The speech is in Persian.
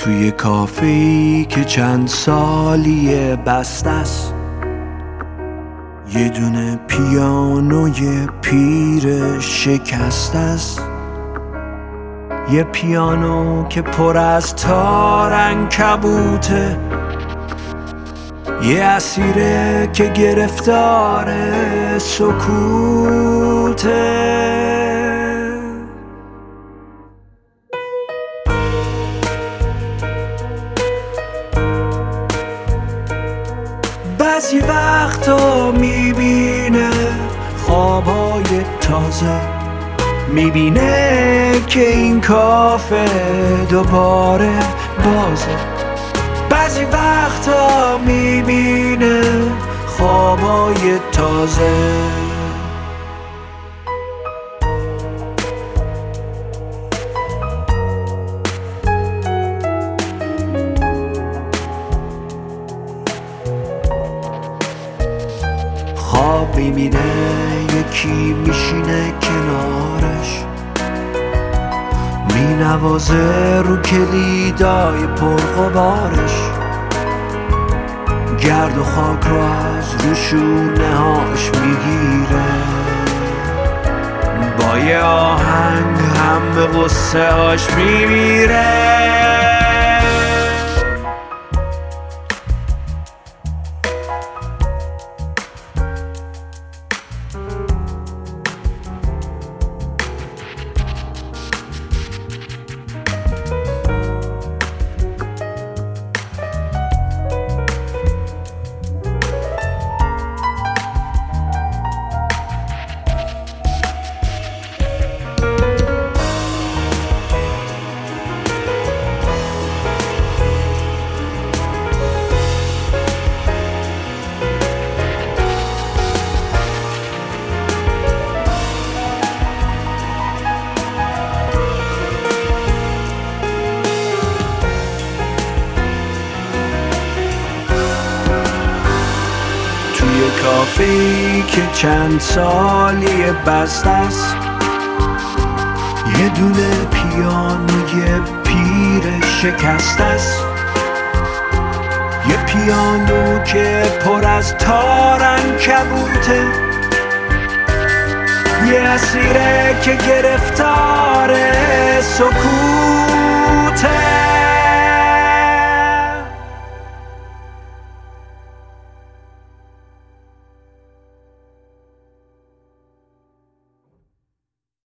توی کافه‌ای که چند سالیه بسته است، یه دونه پیانوی پیر شکسته است، یه پیانو که پر از تار عنکبوته، یه اسیره که گرفتار سکوته. بعضی وقتا میبینه خوابای تازه، میبینه که این کافه دوباره بازه. بعضی وقتا میبینه خوابای تازه. خواب میبینه یکی میشینه کنارش، مینوازه رو کلیدای پرغبارش، گرد و خاک رو از رو شونه هاش میگیره، با یه آهنگ هم به غصه هاش میمیره. توی کافه‌ای که چند سالیه بسته است، یه دونه پیانوی پیر شکسته است، یه پیانو که پر از تار عنکبوته، یه اسیره که گرفتار سکوته.